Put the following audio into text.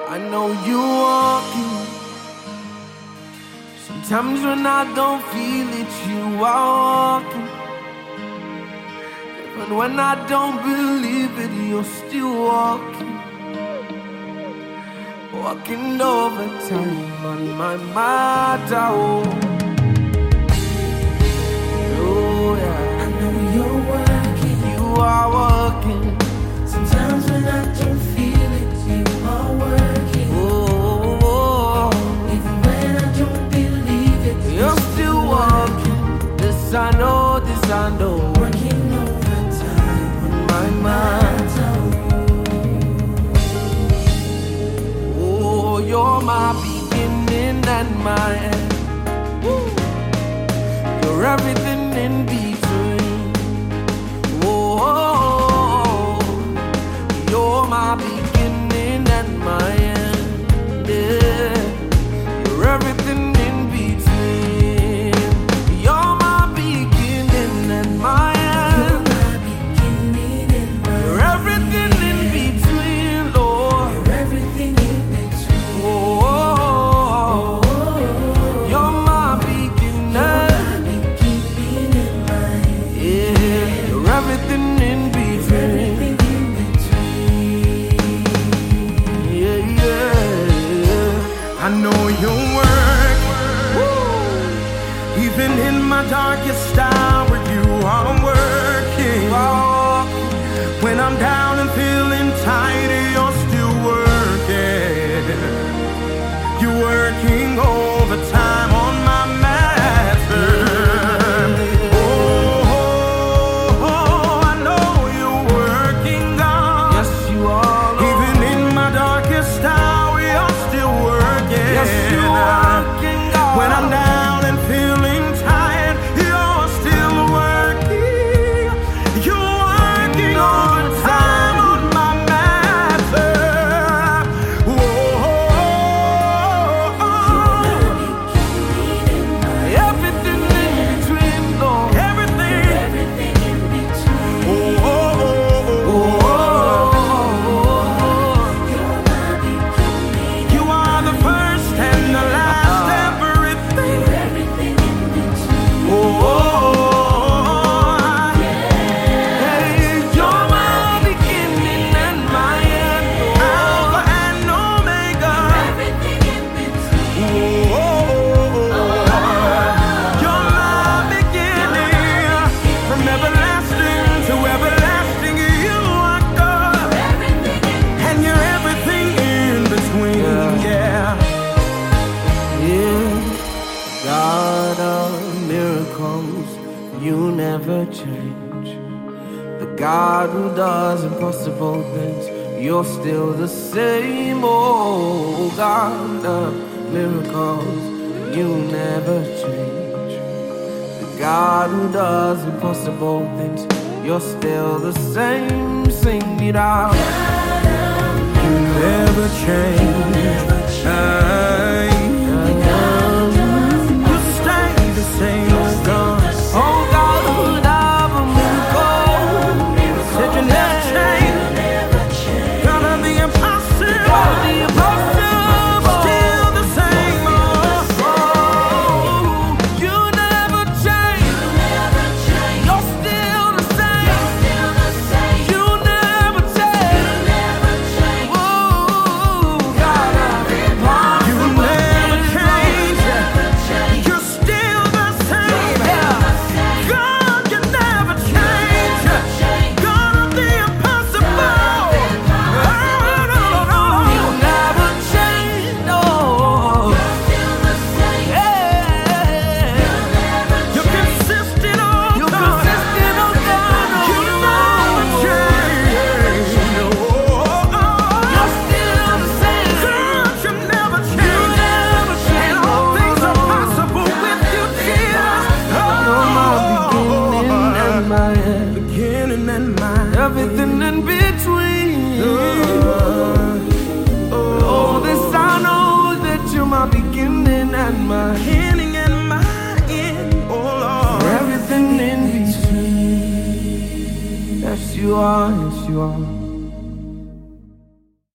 I know you walking. Sometimes when I don't feel it, you are walking. Even when I don't believe it, you're still walking. Walking over time on my mind. Oh yeah. I know you're working. You are working. Sometimes when I don't feel it, you are working. Oh, even when I don't believe it, you're still working. This I know, this I know. Working overtime on my mind. Oh, you're my beginning and my end. You're everything in between. Oh, you're my beginning and my end. Yeah. You're everything in between. You're my beginning and my end. You're everything in between, Lord. You're everything in between. Oh, you're my beginning. Yeah, you're everything in between. Yeah, yeah. I know your work. Even in my darkest hour, you are working. When I'm down and feeling tired, you're still working. You're working overtime on my matter. Oh, I know you're working, God. Yes, you are, Lord. Even in my darkest hour, you're still working. Yes, you are working, God. When I'm down and feeling tired, you're still working. You're working overtime on my matter. Everything in between, Lord. Everything in between. You are the first and the last, everything. Everything in between. Hey, you're my beginning and my end, Alpha Lord. and Omega. Everything in between. You're my beginning. From everlasting to everlasting, you are God. And you're everything in between. Yeah. Yeah, God of miracles, you never change. The God who does impossible things, you're still the same. Oh, God of miracles, you never change. The God who does impossible things, you're still the same. Sing it out. You never change. You stay the same, oh God. Oh, God of miracles, Said you never change. God of the impossible. God of the impossible. Still the same, oh. You never change. You're still the same. You never change. Oh, God of the impossible. You never change. You're still the same. God, you never change. God of the impossible. You never change. No. Yeah. You're consistent, oh You're God. consistent, oh God. You never change. You're still the same. God, you never You change. never change. And all things are possible with you, Jesus. You're my beginning and my end. Beginning and my Everything in between. Oh, this I know that you're my beginning and my beginning and my end. Oh Lord. everything in between. Yes, you are. Yes, you are.